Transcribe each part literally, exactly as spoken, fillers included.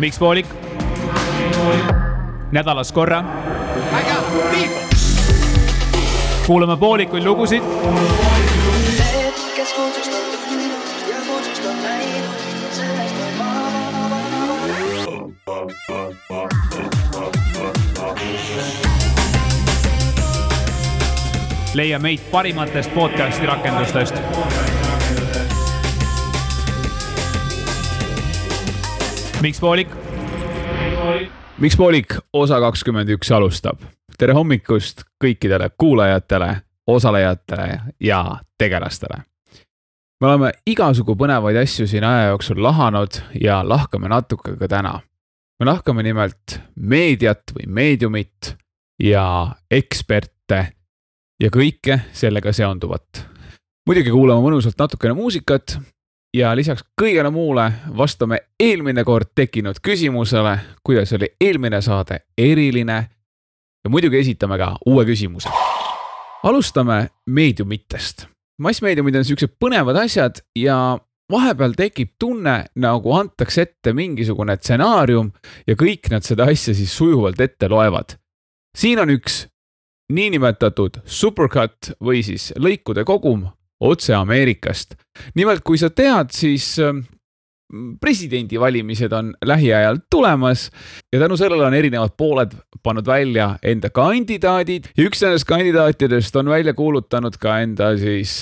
Miks poolik? Nädalas korra. Kuulame poolikuid lugusid. Leia meid parimatest podcasti rakendustest. Miks poolik? Miks poolik osa kakskümmend üks alustab. Tere hommikust kõikidele kuulajatele, osalejatele ja tegelastele. Me oleme igasugu põnevaid asju siin aja jooksul lahanud ja lahkame natuke ka täna. Me lahkame nimelt meediat või meediumit ja eksperte ja kõike sellega seonduvat. Muidugi kuulame mõnusalt natukene muusikat ja lisaks kõigele muule vastame eelmine kord tekkinud küsimusele, kuidas oli eelmine saade eriline ja muidugi esitame ka uue küsimuse. Alustame meediumitest. Massmeediumid on sellised põnevad asjad ja vahepeal tekib tunne, nagu antaks ette mingisugune stsenaarium ja kõik nad seda asja siis sujuvalt ette loevad. Siin on üks niinimetatud supercut või siis lõikude kogum otse Ameerikast. Nimelt, kui sa tead, siis presidendi valimised on lähiajal tulemas ja tänu sellele on erinevad pooled pannud välja enda kandidaadid ja üks nendest kandidaatidest on välja kuulutanud ka enda siis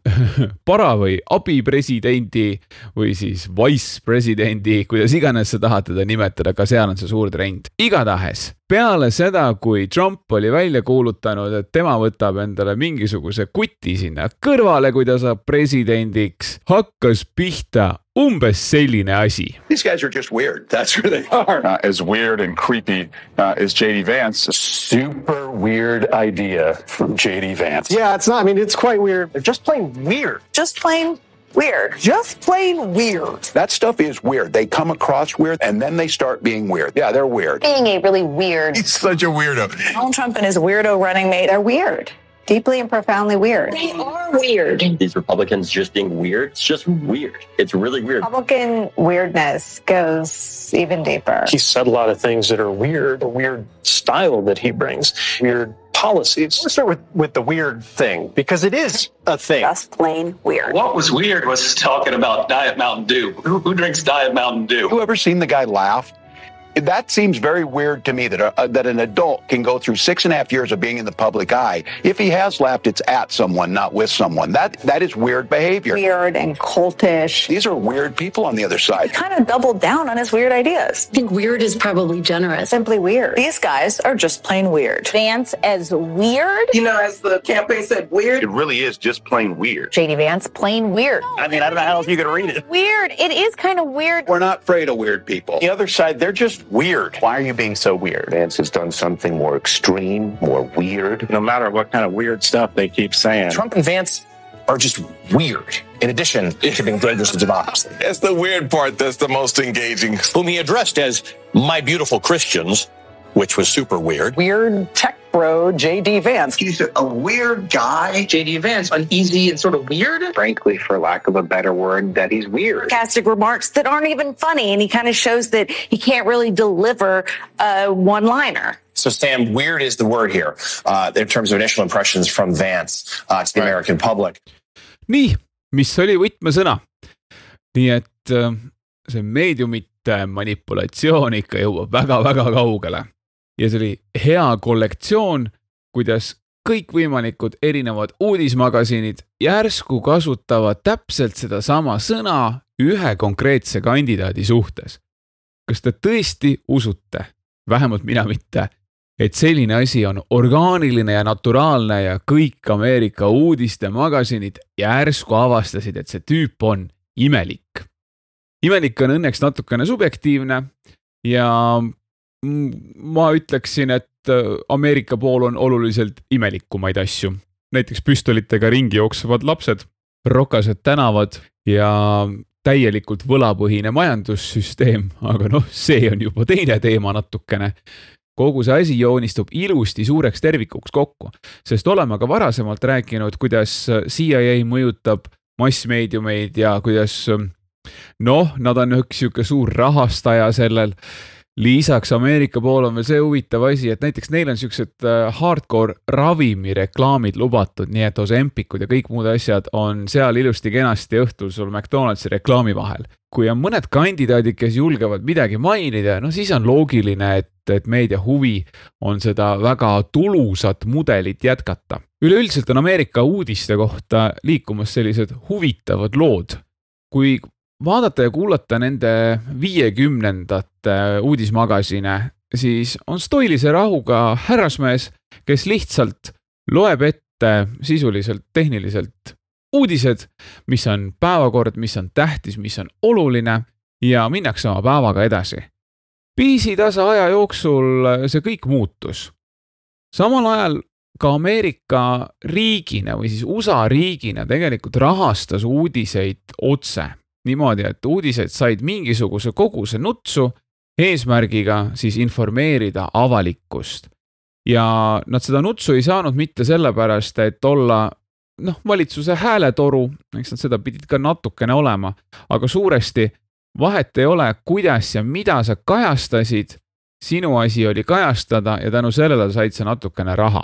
para- või abipresidendi või siis vice-presidendi, kuidas iganes sa tahad teda nimetada, ka seal on see suur trend. Igatahes, peale seda, kui Trump oli välja kuulutanud, et tema võtab endale mingisuguse kuti sinna kõrvale, kui ta saab presidendiks, hakkas pihta umbes selline asi. These guys are just weird. That's who they are. Uh, as weird and creepy uh, as J D Vance. Super weird idea from J D Vance. Yeah, it's not. I mean, it's quite weird. They're just plain weird. Just plain weird. Just plain weird. That stuff is weird. They come across weird and then they start being weird. Yeah, they're weird. Being a really weird. He's such a weirdo. Donald Trump and his weirdo running mate, they're weird. Deeply and profoundly weird. They are weird. These Republicans just being weird, it's just weird. It's really weird. Republican weirdness goes even deeper. He said a lot of things that are weird, a weird style that he brings, weird policies. Let's start with, with the weird thing, because it is a thing. Just plain weird. What was weird was talking about Diet Mountain Dew. Who, who drinks Diet Mountain Dew? You ever seen the guy laugh? That seems very weird to me that a, that an adult can go through six and a half years of being in the public eye. If he has laughed, it's at someone, not with someone. That that is weird behavior. Weird and cultish. These are weird people on the other side. He kind of doubled down on his weird ideas. I think weird is probably generous. Simply weird. These guys are just plain weird. Vance as weird? You know, as the campaign said, weird. It really is just plain weird. J D Vance, plain weird. I mean, I don't know how else you could read it. Weird. It is kind of weird. We're not afraid of weird people. The other side, they're just weird. Why are you being so weird? Vance has done something more extreme, more weird. No matter what kind of weird stuff they keep saying. Trump and Vance are just weird. In addition to being dangerous to democracy. That's the weird part that's the most engaging. Whom he addressed as my beautiful Christians, which was super weird. Weird tech bro, J D Vance. He's a weird guy. J D Vance, uneasy and sort of weird. Frankly, for lack of a better word, that he's weird. Sarcastic remarks that aren't even funny, and he kind of shows that he can't really deliver a one-liner. So, Sam, weird is the word here uh, in terms of initial impressions from Vance uh, to the right. American public. Nii, mis oli võtmesõna? Nii et äh, see meediumite manipulatsioon ikka jõuab väga-väga kaugele. Ja see oli hea kollektsioon, kuidas kõikvõimalikud erinevad uudismagasiinid järsku kasutavad täpselt seda sama sõna ühe konkreetse kandidaadi suhtes. Kas te tõesti usute, vähemalt mina mitte, et selline asi on orgaaniline ja naturaalne ja kõik Ameerika uudiste magasinid järsku avastasid, et see tüüp on imelik. Imelik on õnneks natukene subjektiivne ja ma ütleksin, et Ameerika pool on oluliselt imelikumaid asju. Näiteks püstolitega ringi jooksevad lapsed, rokased tänavad ja täielikult võlapõhine majandussüsteem, aga noh, see on juba teine teema natukene. Kogu see asi joonistub ilusti suureks tervikuks kokku, sest oleme ka varasemalt rääkinud, kuidas C I A mõjutab massmeediumeid ja kuidas noh, nad on üks siuke suur rahastaja sellel. Lisaks Ameerika pool on veel see huvitav asi, et näiteks neil on siuksed hardcore ravimireklaamid lubatud, nii et Ozempikud ja kõik muud asjad on seal ilusti kenasti õhtul sul McDonaldsi reklaami vahel. Kui on mõned kandidaadid, kes julgevad midagi mainida, no siis on loogiline, et, et meedia huvi on seda väga tulusat mudelit jätkata. Üleüldiselt on Ameerika uudiste kohta liikumas sellised huvitavad lood. Kui vaadata ja kuulata nende viiekümnendate uudismagasine, siis on stoilise rahuga härrasmees, kes lihtsalt loeb ette sisuliselt, tehniliselt uudised, mis on päevakord, mis on tähtis, mis on oluline ja minnakse oma päevaga edasi. Piisitasa aja jooksul see kõik muutus. Samal ajal ka Ameerika riigina või siis U S A riigina tegelikult rahastas uudiseid otse. Niimoodi, et uudised said mingisuguse koguse nutsu eesmärgiga siis informeerida avalikkust. Ja nad seda nutsu ei saanud mitte sellepärast, et olla noh, valitsuse hääletoru, eks nad seda pidid ka natukene olema, aga suuresti vahet ei ole, kuidas ja mida sa kajastasid, sinu asi oli kajastada ja tänu sellele said sa natukene raha.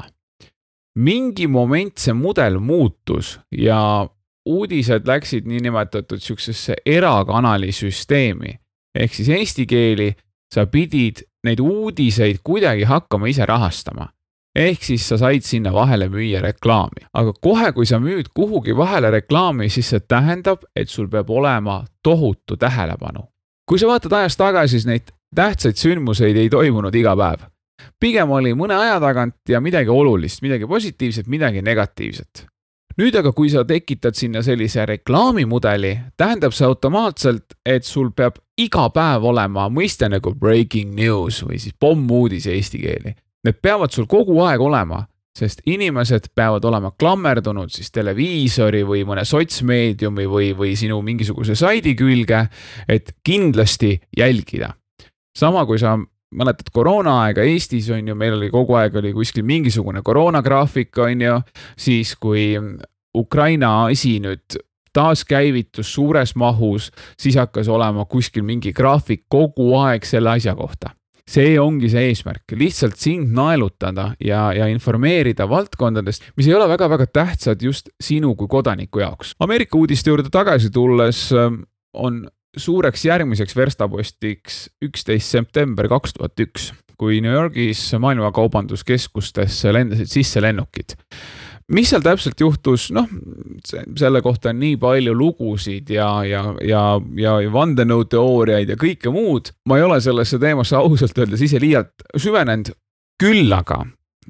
Mingi moment see mudel muutus ja uudised läksid niinimetatud siuksesse erakanali süsteemi. Ehk siis eesti keeli sa pidid neid uudiseid kuidagi hakkama ise rahastama. Ehk siis sa said sinna vahele müüa reklaami. Aga kohe, kui sa müüd kuhugi vahele reklaami, siis see tähendab, et sul peab olema tohutu tähelepanu. Kui sa vaatad ajast tagasi, siis neid tähtsaid sündmuseid ei toimunud iga päev. Pigem oli mõne aja tagant ja midagi olulist, midagi positiivset, midagi negatiivset. Nüüd aga, kui sa tekitad sinna sellise reklaamimudeli, tähendab see automaatselt, et sul peab iga päev olema mõiste nagu breaking news või siis pommuudis eesti keeli. Need peavad sul kogu aeg olema, sest inimesed peavad olema klammerdunud siis televiisori või mõne sotsmeediumi või, või sinu mingisuguse saidi külge, et kindlasti jälgida. Sama kui sa mäletad koroonaaega Eestis on ju, meil oli kogu aeg oli kuskil mingisugune koroonagraafik on ju, siis kui Ukraina asi nüüd taaskäivitus suures mahus, siis hakkas olema kuskil mingi graafik kogu aeg selle asja kohta. See ongi see eesmärk, lihtsalt sind naelutada ja, ja informeerida valdkondadest, mis ei ole väga-väga tähtsad just sinu kui kodaniku jaoks. Ameerika uudiste juurde tagasi tulles on suureks järgmiseks verstapostiks üksteist september kaks tuhat üks, kui New Yorgis maailmakaubanduskeskustesse lendasid sisse lennukid. Mis seal täpselt juhtus? Noh, selle kohta on nii palju lugusid ja, ja, ja, ja vandenõuteooriaid ja kõike muud. Ma ei ole sellesse teemasse ausalt öeldes ise liialt süvenenud. Küll aga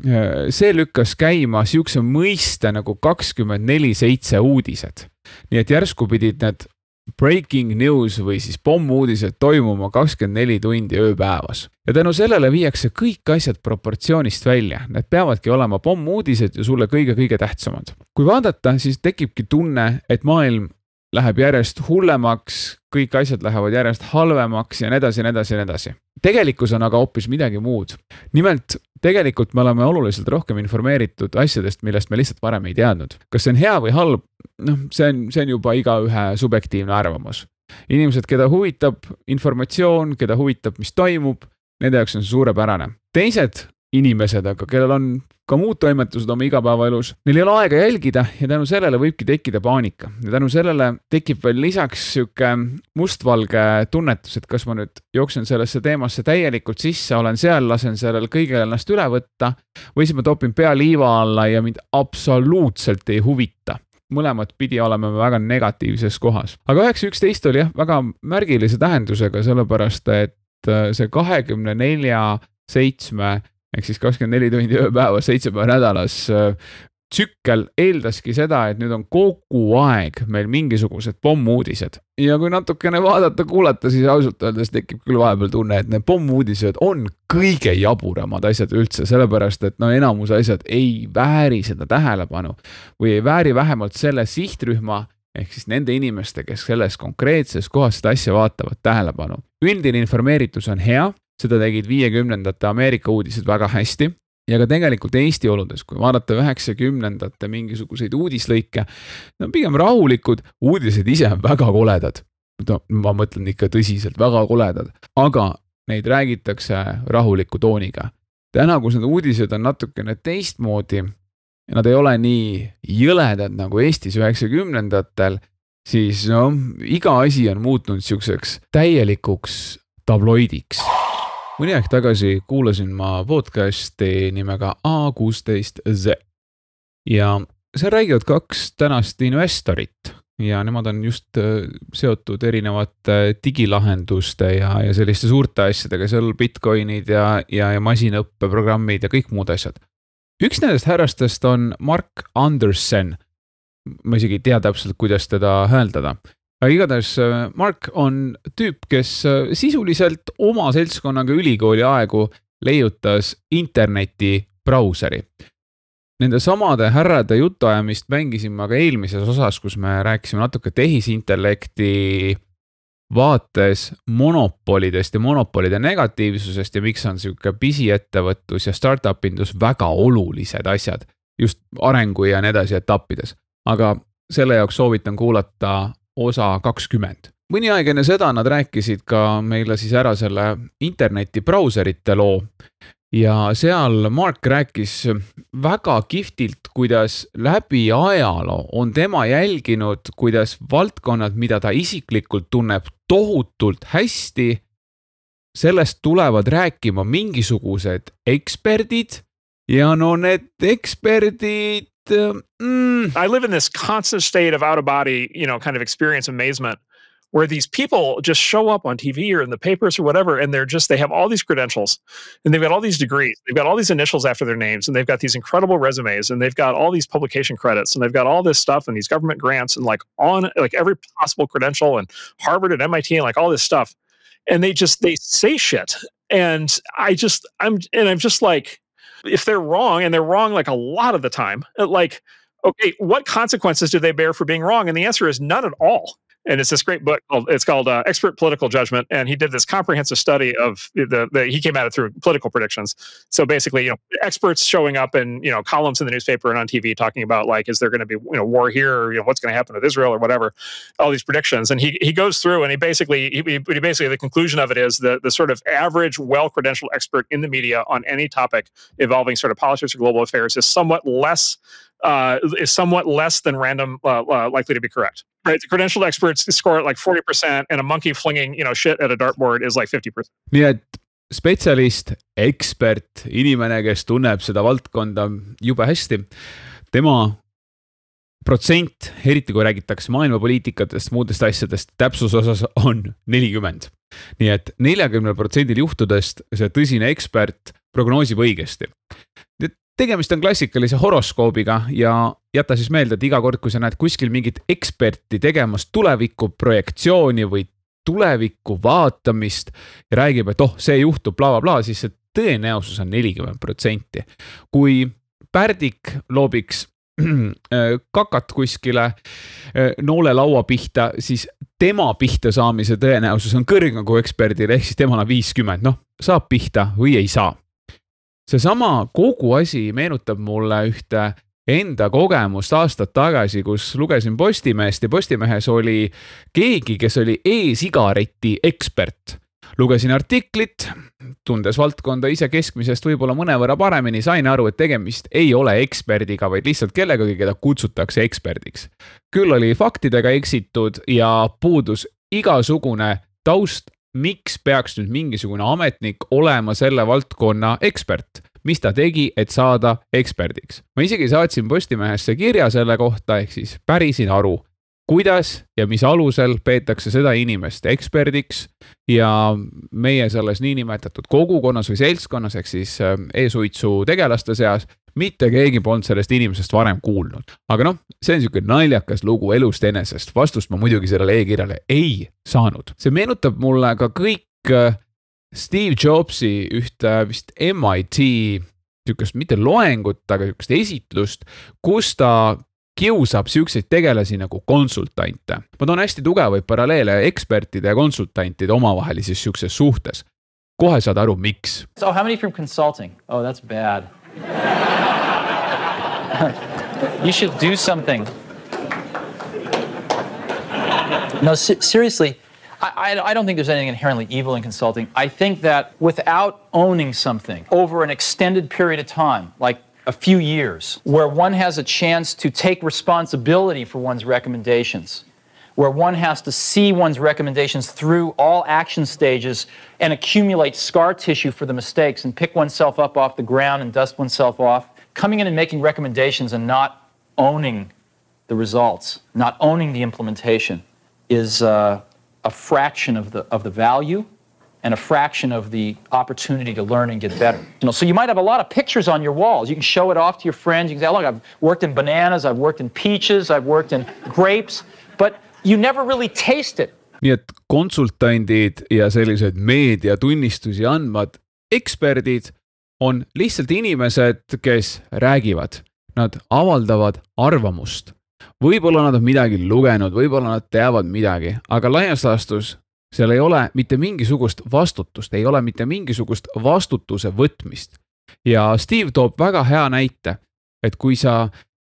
see lükkas käima siukse mõiste nagu kakskümmend neli seitse uudised. Nii et järsku pidid need breaking news või siis pommuudised toimuma kakskümmend neli tundi ööpäevas. Ja tänu sellele viiakse kõik asjad proportsioonist välja. Need peavadki olema pommuudised ja sulle kõige-kõige tähtsamad. Kui vaadata, siis tekibki tunne, et maailm läheb järjest hullemaks, kõik asjad lähevad järjest halvemaks ja nedasi, nedasi, nedasi. Tegelikkus on aga hoopis midagi muud. Nimelt, tegelikult me oleme oluliselt rohkem informeeritud asjadest, millest me lihtsalt varem ei teadnud. Kas see on hea või halb? Noh, see on, see on juba iga ühe subjektiivne arvamus. Inimesed, keda huvitab informatsioon, keda huvitab, mis toimub, nende jaoks on see suurepärane. Teised inimesed, aga kellel on ka muud toimetused oma igapäevaelus, neil ei ole aega jälgida ja tänu sellele võibki tekkida paanika. Ja tänu sellele tekib veel lisaks siuke mustvalge tunnetus, et kas ma nüüd jooksen sellesse teemasse täielikult sisse, olen seal, lasen sellel kõigel ennast üle võtta või siis ma topin pea liiva alla ja mind absoluutselt ei huvita. Mõlemad pidi olema väga negatiivses kohas. Aga üheksa üksteist oli jah, väga märgilise tähendusega, sellepärast et see kakskümmend neli seitse ehk siis kakskümmend neli tundi ööpäevas, seitse päeva nädalas tsükkel eeldaski seda, et nüüd on kogu aeg meil mingisugused pommuudised. Ja kui natukene vaadata, kuulata, siis ausalt öeldes tekib küll vahepeal tunne, et need pommuudised on kõige jaburamad asjad üldse, sellepärast, et no enamus asjad ei vääri seda tähelepanu või ei vääri vähemalt selle sihtrühma, ehk siis nende inimeste, kes selles konkreetses kohas seda asja vaatavad tähelepanu. Üldine informeeritus on hea, seda tegid viiekümnendate Ameerika uudised väga hästi ja ka tegelikult Eesti oludes, kui vaadata üheksakümnendate mingisuguseid uudislõike, no pigem rahulikud, uudised ise on väga koledad. no, ma mõtlen ikka tõsiselt, väga koledad, aga neid räägitakse rahuliku tooniga. Täna, kus need uudised on natukene teistmoodi ja nad ei ole nii jõledad nagu Eestis üheksakümnendatel, siis no, iga asi on muutunud siukseks täielikuks tabloidiks. Mõni aeg tagasi kuulasin ma podcasti nimega A kuusteist Z ja see räägivad kaks tänast investorit ja nemad on just seotud erinevate digilahenduste ja, ja selliste suurte asjadega, seal bitcoinid ja, ja, ja masinõppeprogrammid ja kõik muud asjad. Üks nendest härrastest on Mark Anderson. Ma isegi ei tea täpselt, kuidas teda hääldada. Aga igatahes Mark on tüüp, kes sisuliselt oma seltskonnaga ülikooli aegu leiutas interneti brauseri. Nende samade härrade jutuajamist mängisime aga eelmises osas, kus me rääkisime natuke tehisintellekti vaates monopolidest ja monopolide negatiivsusest ja miks on siuke pisiettevõtlus ja startup-indus väga olulised asjad, just arengu ja need edasi etappides. Aga selle jaoks soovitan kuulata osa kakskümmend. Mõni aeg enne seda nad rääkisid ka meile siis ära selle interneti brauserite loo. Ja seal Mark rääkis väga kihvtilt, kuidas läbi ajaloo on tema jälginud, kuidas valdkonnad, mida ta isiklikult tunneb tohutult hästi, sellest tulevad rääkima mingisugused eksperdid ja no need eksperdid... Mm. I live in this constant state of out of body, you know, kind of experience amazement, where these people just show up on T V or in the papers or whatever, and they're just, they have all these credentials, and they've got all these degrees, they've got all these initials after their names, and they've got these incredible resumes, and they've got all these publication credits, and they've got all this stuff, and these government grants, and like on, like every possible credential, and Harvard and M I T, and like all this stuff, and they just, they say shit, and I just, I'm, and I'm just like, if they're wrong, and they're wrong like a lot of the time, like, okay, what consequences do they bear for being wrong? And the answer is none at all. And it's this great book called, it's called uh, Expert Political Judgment. And he did this comprehensive study of the, the, he came at it through political predictions. So basically, you know, experts showing up in, you know, columns in the newspaper and on T V talking about like, is there going to be, you know, war here, or, you know, what's going to happen with Israel or whatever, all these predictions. And he, he goes through and he basically, he, he basically, the conclusion of it is the, the sort of average, well-credentialed expert in the media on any topic involving sort of politics or global affairs is somewhat less, uh, is somewhat less than random, uh, uh, likely to be correct. Right, the credentialed experts score at like forty percent and a monkey flinging, you know, shit at a dartboard is like fifty percent. Nii et spetsialist, ekspert, inimene, kes tunneb seda valdkonda jube hästi, tema protsent, eriti kui räägitakse maailmapoliitikatest, muudest asjadest, täpsus osas on nelikümmend. Nii et nelikümmend protsenti juhtudest see tõsine ekspert prognoosib õigesti. Tegemist on klassikalise horoskoobiga ja jäta siis meelde, et iga kord, kui sa näed kuskil mingit eksperti tegemas tuleviku projektsiooni või tuleviku vaatamist ja räägib, et oh, see juhtub bla bla bla, siis see tõenäosus on nelikümmend protsenti. Kui pärdik loobiks kakat kuskile noole laua pihta, siis tema pihta saamise tõenäosus on kõrgem kui eksperdil, ehk siis temana viiskümmend, noh, saab pihta või ei saa. See sama kogu asi meenutab mulle ühte enda kogemust aastat tagasi, kus lugesin Postimehest ja Postimehes oli keegi, kes oli e-sigareti ekspert. Lugesin artiklit, tundes valdkonda ise keskmisest võib-olla mõnevõrra paremini, sain aru, et tegemist ei ole eksperdiga, vaid lihtsalt kellegagi, keda kutsutakse eksperdiks. Küll oli faktidega eksitud ja puudus igasugune taust, miks peaks nüüd mingisugune ametnik olema selle valdkonna ekspert, mis ta tegi, et saada eksperdiks. Ma isegi saatsin Postimehesse kirja selle kohta, ehk siis pärisin aru, kuidas ja mis alusel peetakse seda inimest eksperdiks ja meie selles niinimetatud kogukonnas või seltskonnas, ehk siis e-suitsu tegelaste seas, mitte keegi polnud sellest inimesest varem kuulnud. Aga noh, see on siuke naljakas lugu elust enesest. Vastust ma muidugi sellele e-kirjale ei saanud. See meenutab mulle ka kõik Steve Jobsi ühte vist M I T, siukest mitte loengut, aga siukest esitlust, kus ta kiusab siukseid tegelasi nagu konsultante. Ma toon hästi tugevaid paralleele ekspertide ja konsultantide omavahelises siukses suhtes. Kohe saad aru, miks. So how many from consulting? Oh, that's bad. You should do something. No, seriously, I, I don't think there's anything inherently evil in consulting. I think that without owning something over an extended period of time, like a few years, where one has a chance to take responsibility for one's recommendations, where one has to see one's recommendations through all action stages and accumulate scar tissue for the mistakes and pick oneself up off the ground and dust oneself off, coming in and making recommendations and not owning the results, not owning the implementation is uh, a fraction of the, of the value and a fraction of the opportunity to learn and get better. You know, so you might have a lot of pictures on your walls. You can show it off to your friends. You can say, look, I've worked in bananas, I've worked in peaches, I've worked in grapes, but you never really taste it. Nii et konsultandid ja sellised meediatunnistusi andvad eksperdid on lihtsalt inimesed, kes räägivad. Nad avaldavad arvamust. Võib-olla nad on midagi lugenud, võib-olla nad teavad midagi, aga laias laastus seal ei ole mitte mingisugust vastutust, ei ole mitte mingisugust vastutuse võtmist. Ja Steve toob väga hea näite, et kui sa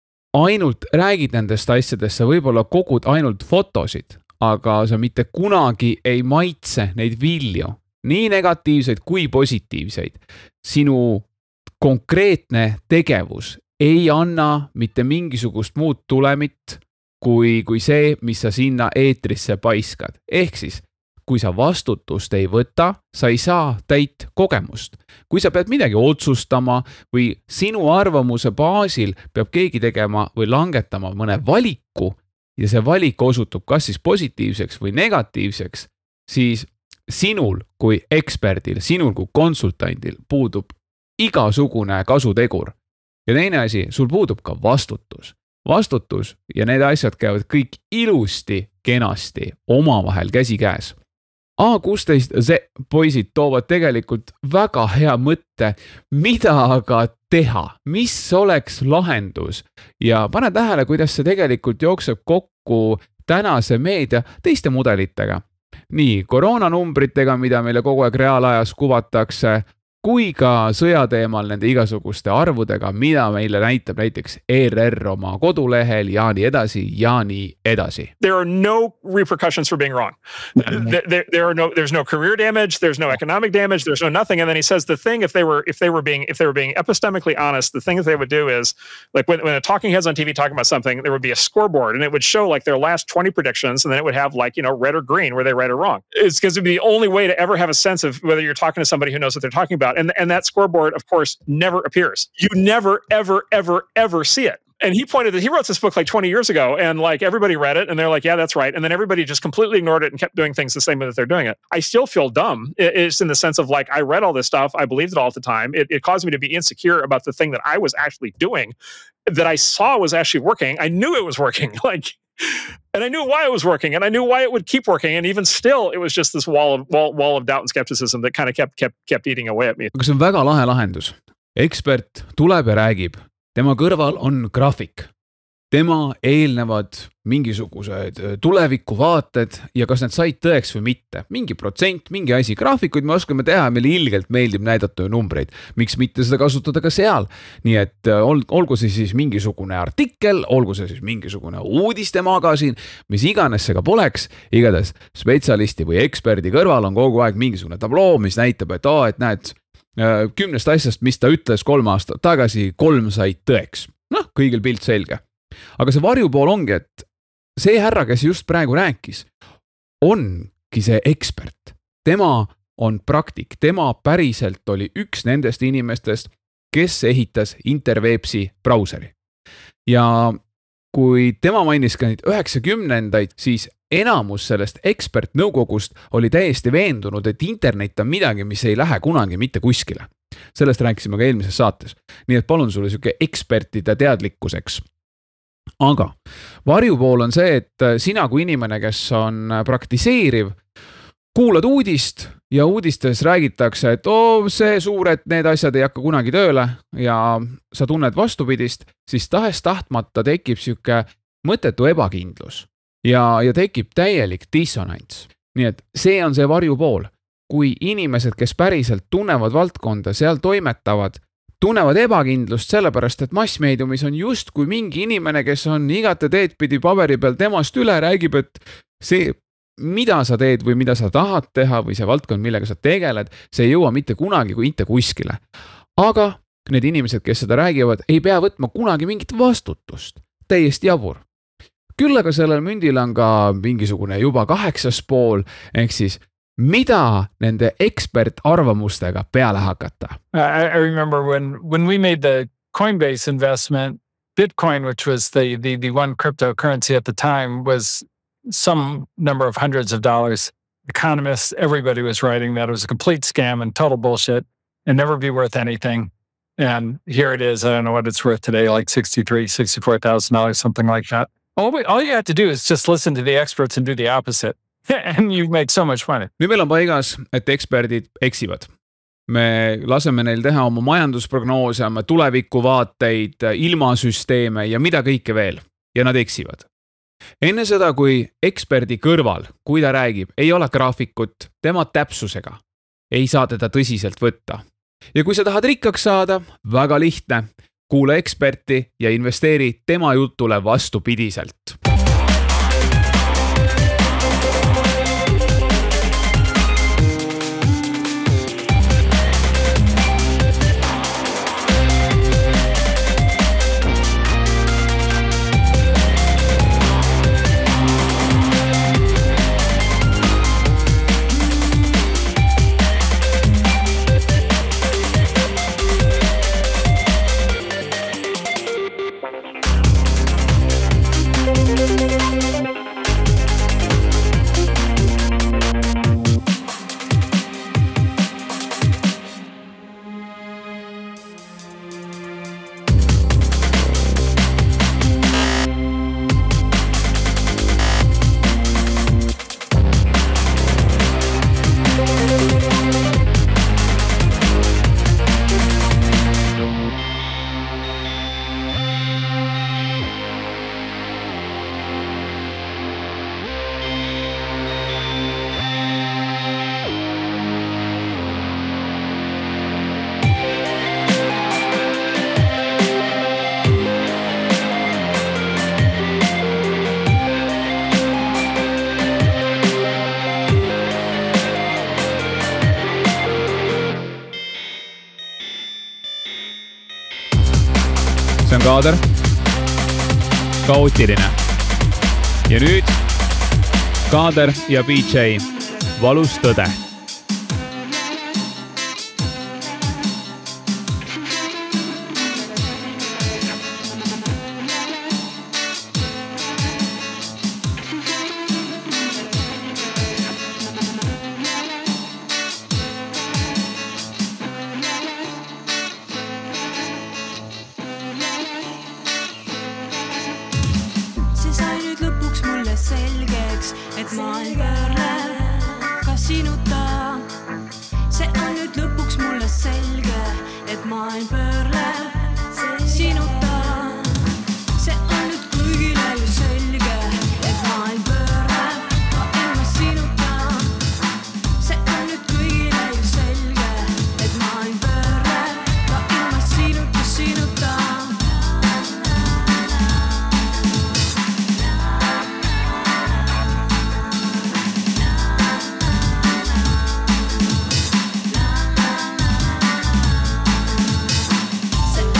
ainult räägid nendest asjadest, sa võib-olla kogud ainult fotosid, aga sa mitte kunagi ei maitse neid vilju, nii negatiivseid kui positiivseid. Sinu konkreetne tegevus ei anna mitte mingisugust muud tulemit kui, kui see, mis sa sinna eetrisse paiskad. Ehk siis, kui sa vastutust ei võta, sa ei saa täit kogemust. Kui sa pead midagi otsustama või sinu arvamuse baasil peab keegi tegema või langetama mõne valiku ja see valik osutub kas siis positiivseks või negatiivseks, siis sinul kui eksperdil, sinul kui konsultandil puudub igasugune kasutegur. Ja teine asi, sul puudub ka vastutus. Vastutus ja need asjad käivad kõik ilusti, kenasti, omavahel käsi käes. A kuusteist Z poisid toovad tegelikult väga hea mõtte, mida aga teha, mis oleks lahendus. Ja pane tähele, kuidas see tegelikult jookseb kokku tänase meedia teiste mudelitega. Nii koroonanumbritega, mida meile kogu aeg reaalajas kuvatakse, kui ka sõjateemal nende igasuguste arvudega, mida meile näitab näiteks E R R oma kodulehel ja nii edasi ja nii edasi. There are no repercussions for being wrong. there, there, there are no, there's no career damage, there's no economic damage, there's no nothing. And then he says the thing, if they were, if they were being, if they were being epistemically honest, the thing that they would do is like when, when a talking heads on T V talking about something, there would be a scoreboard and it would show like their last twenty predictions. And then it would have like, you know, red or green where they right or wrong. It's because it'd be the only way to ever have a sense of whether you're talking to somebody who knows what they're talking about. And, and that scoreboard, of course, never appears. You never, ever, ever, ever see it. And he pointed that he wrote this book like twenty years ago and like everybody read it and they're like, yeah, that's right. And then everybody just completely ignored it and kept doing things the same way that they're doing it. I still feel dumb. It's in the sense of like, I read all this stuff. I believed it all at the time. It, it caused me to be insecure about the thing that I was actually doing, that I saw was actually working. I knew it was working. Like, and I knew why it was working and I knew why it would keep working. And even still, it was just this wall of, wall, wall of doubt and skepticism that kind of kept, kept, kept eating away at me. Aga see on väga lahe lahendus. Ekspert tuleb ja räägib. Tema kõrval on graafik. Tema eelnevad mingisugused tulevikuvaated ja kas need said tõeks või mitte. Mingi protsent, mingi asi. Graafikuid me oskame teha, meil ilgelt meeldib näidata numbreid. Miks mitte seda kasutada ka seal? Nii et ol, olgu see siis mingisugune artikkel, olgu see siis mingisugune uudistemagasin, mis iganes see ka poleks, igatahes spetsialisti või eksperdi kõrval on kogu aeg mingisugune tabloo, mis näitab, et, oh, et näed, kümnest asjast, mis ta ütles kolm aastat tagasi, kolm said tõeks. Noh, kõigil pilt selge. Aga see varjupool ongi, et see härra, kes just praegu rääkis, ongi see ekspert. Tema on praktik, tema päriselt oli üks nendest inimestest, kes ehitas Interwebsi brauseri. Ja kui tema mainis ka neid üheksakümnendaid, siis enamus sellest ekspertnõukogust oli täiesti veendunud, et internet on midagi, mis ei lähe kunagi mitte kuskile. Sellest rääkisime ka eelmises saates. Nii et palun sulle siuke ekspertide teadlikkuseks. Aga varjupool on see, et sina kui inimene, kes on praktiseeriv, kuulad uudist ja uudistes räägitakse, et oo, see suur, et need asjad ei hakka kunagi tööle ja sa tunned vastupidist, siis tahes tahtmata tekib siuke mõttetu ebakindlus ja, ja tekib täielik dissonants. Nii et see on see varjupool. Kui inimesed, kes päriselt tunnevad valdkonda, seal toimetavad, tunnevad ebakindlust sellepärast, et massmeediumis on just kui mingi inimene, kes on igate teed pidi paberi peal temast üle, räägib, et see mida sa teed või mida sa tahad teha või see valdkond, millega sa tegeled, see ei jõua mitte kunagi kui mitte kuskile. Aga need inimesed, kes seda räägivad, ei pea võtma kunagi mingit vastutust. Täiesti jabur. Küll aga sellel mündil on ka mingisugune juba kaheksas pool, ehk siis mida nende ekspertarvamustega peale hakata. I, I remember when, when we made the Coinbase investment, Bitcoin, which was the, the, the one cryptocurrency at the time, was some number of hundreds of dollars. Economists, everybody was writing that it was a complete scam and total bullshit and never be worth anything. And here it is. I don't know what it's worth today, like sixty-three thousand dollars, sixty-four thousand dollars, something like that. All, we, all you have to do is just listen to the experts and do the opposite. And you make so much money. Nüüd meil on paigas, et eksperdid eksivad. Me laseme neil teha oma majandusprognoose, oma tulevikuvaateid, ilmasüsteeme ja mida kõike veel. Ja nad eksivad. Enne seda, kui eksperdi kõrval, kui ta räägib, ei ole graafikut, tema täpsusega, ei saa teda tõsiselt võtta. Ja kui sa tahad rikkaks saada, väga lihtne, kuule eksperti ja investeeri tema jutule vastupidiselt. See on kaader. Kaootiline. Ja nüüd kaader ja B J. Valus tõde. Se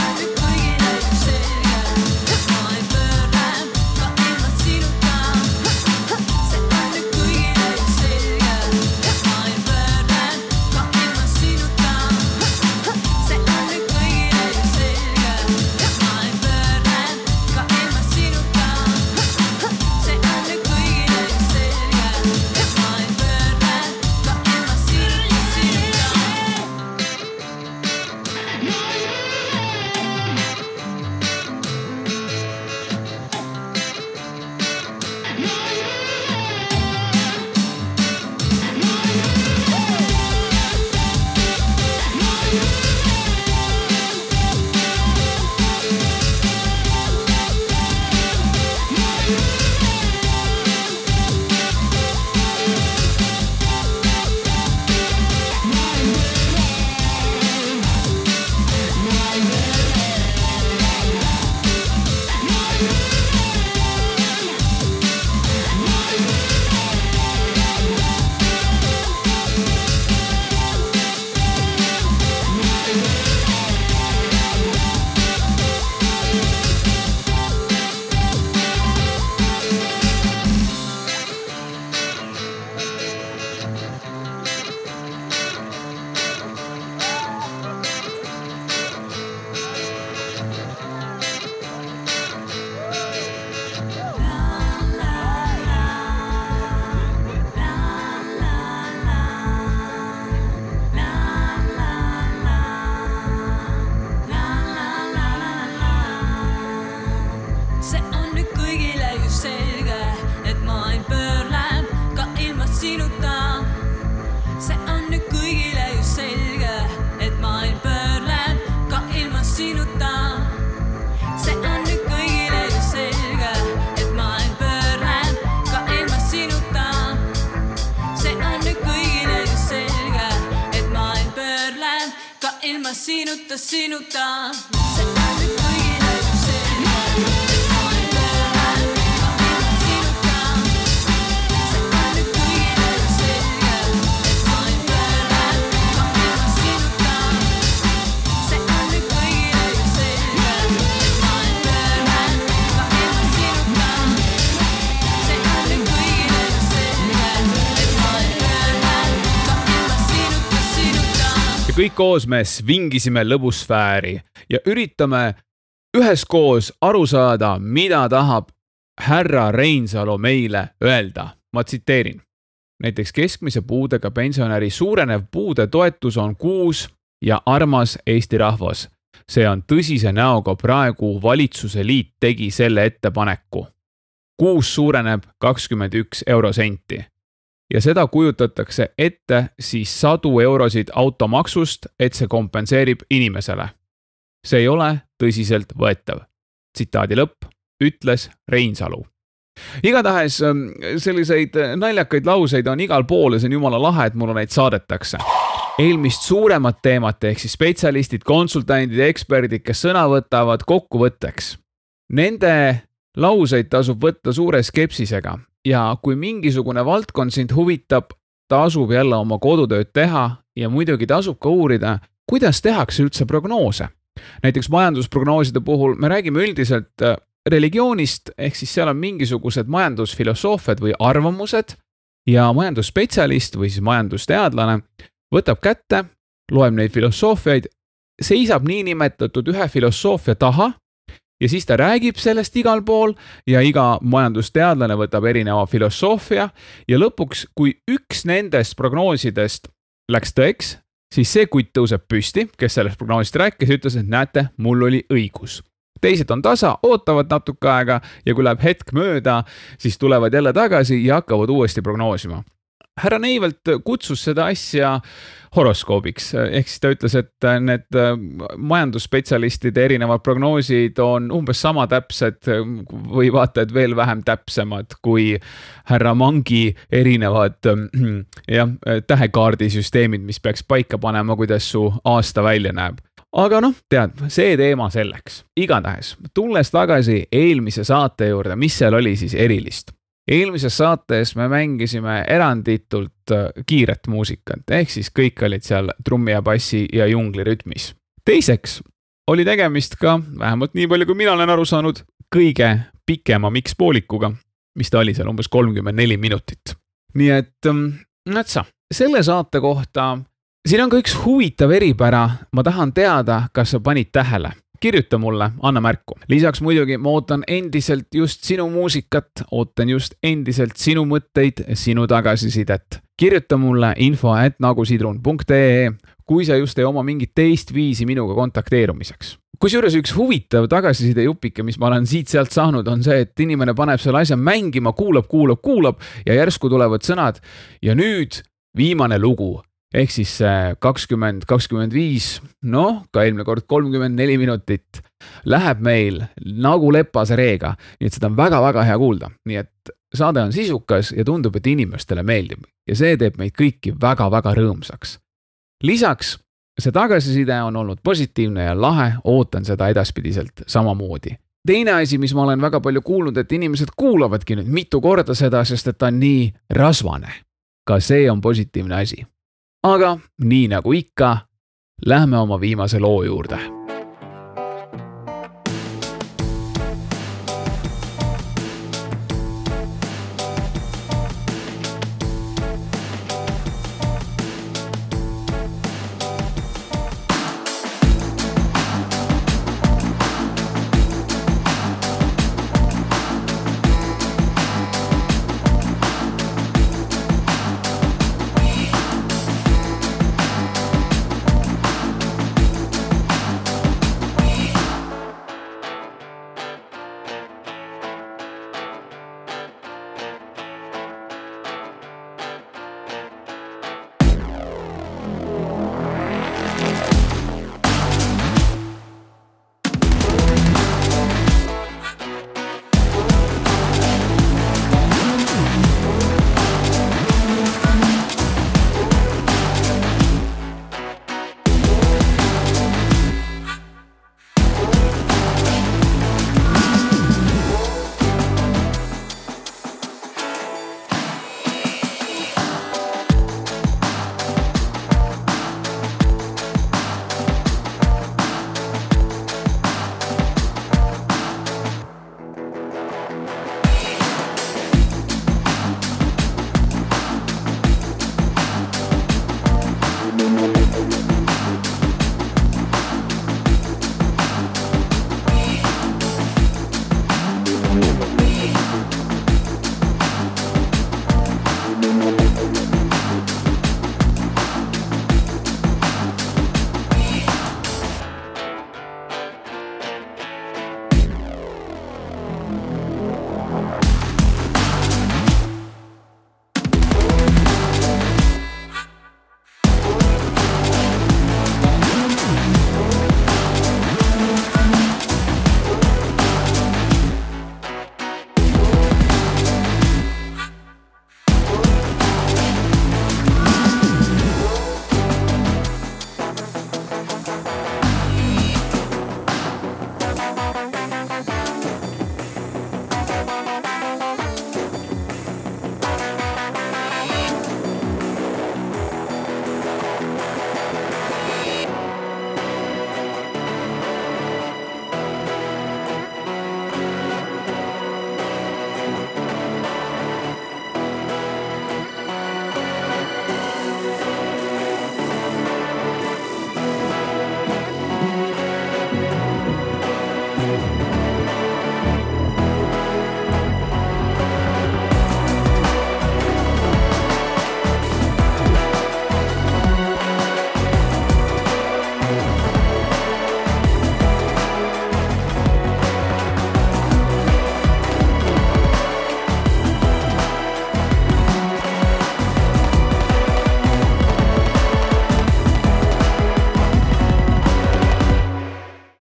ilma sinuta, sinuta. See on nüüd kõigile üks selge. Ma olen pöörad, ka ilma sinuta. See on nüüd kõigile üks selge. Ma olen pöörad, ka ilma sinuta. See on nüüd kõigile üks selge. Ma olen pöörad, ka ilma sinuta. See on nüüd kõigile üks selge. Ma olen pöörad, ka ilma sinuta, sinuta. Ja kõik koos me svingisime lõbusfääri ja üritame üheskoos aru saada, mida tahab härra Reinsalu meile öelda. Ma tsiteerin. Näiteks keskmise puudega pensionäri suurenev puude toetus on kuus ja armas Eesti rahvas. See on tõsise näoga praegu valitsuse liit tegi selle ettepaneku. Kuus suureneb kakskümmend üks eurosenti. Ja seda kujutatakse ette siis sadu eurosid automaksust, et see kompenseerib inimesele. See ei ole tõsiselt võetav. Tsitaadi lõpp, ütles Reinsalu. Igatahes selliseid naljakaid lauseid on igal pool ja see on jumala lahe, et mulle neid saadetakse. Eelmist suuremat teemat ehk siis spetsialistid, konsultandid, eksperdid, kes sõna võtavad kokkuvõtteks. Nende lauseid tasub võtta suure skepsisega. Ja kui mingisugune valdkond sind huvitab, tasub jälle oma kodutööd teha ja muidugi tasub ka uurida, kuidas tehakse üldse prognoose. Näiteks majandusprognooside puhul me räägime üldiselt religioonist, ehk siis seal on mingisugused majandusfilosoofiad või arvamused ja majandusspetsialist või siis majandusteadlane võtab kätte, loeb neid filosoofiaid, seisab niinimetatud ühe filosoofia taha ja siis ta räägib sellest igal pool ja iga majandusteadlane võtab erineva filosoofia ja lõpuks, kui üks nendest prognoosidest läks tõeks, siis see kutt tõuseb püsti, kes sellest prognoosist rääkis, ütles, et näete, mul oli õigus. Teised on tasa, ootavad natuke aega ja kui läheb hetk mööda, siis tulevad jälle tagasi ja hakkavad uuesti prognoosima. Härra Neivelt kutsus seda asja horoskoobiks, ehk siis ta ütles, et need majandusspetsialistide erinevad prognoosid on umbes sama täpsed või vaata, et veel vähem täpsemad kui härra Mangi erinevad ja, tähekaardisüsteemid, mis peaks paika panema, kuidas su aasta välja näeb. Aga noh, tead, see teema selleks. Igatahes, tulles tagasi eelmise saate juurde, mis seal oli siis erilist? Eelmises saates me mängisime eranditult kiiret muusikat, ehk siis kõik olid seal trummi ja bassi ja jungli rütmis. Teiseks oli tegemist ka, vähemalt nii palju kui mina olen aru saanud, kõige pikema mikspoolikuga, mis ta oli seal umbes kolmkümmend neli minutit. Nii et, nätsa, selle saate kohta, siin on ka üks huvitav eripära, ma tahan teada, kas sa panid tähele. Kirjuta mulle, anna märku. Lisaks muidugi ma ootan endiselt just sinu muusikat, ootan just endiselt sinu mõtteid, sinu tagasisidet. Kirjuta mulle info at nagusidrun punkt ee, kui sa just ei oma mingit teist viisi minuga kontakteerumiseks. Kusjuures üks huvitav tagasiside jupike, mis ma olen siit sealt saanud, on see, et inimene paneb selle asja mängima, kuulab, kuulab, kuulab ja järsku tulevad sõnad ja nüüd viimane lugu. Ehk siis kakskümmend kakskümmend viis, noh, ka eelmine kord kolmkümmend neli minutit läheb meil nagu lepas reega, nii et seda on väga-väga hea kuulda. Nii et saade on sisukas ja tundub, et inimestele meeldib ja see teeb meid kõiki väga-väga rõõmsaks. Lisaks, see tagasiside on olnud positiivne ja lahe, ootan seda edaspidiselt samamoodi. Teine asi, mis ma olen väga palju kuulnud, et inimesed kuulavadki nüüd mitu korda seda, sest et ta on nii rasvane. Ka see on positiivne asi. Aga nii nagu ikka, lähme oma viimase loo juurde.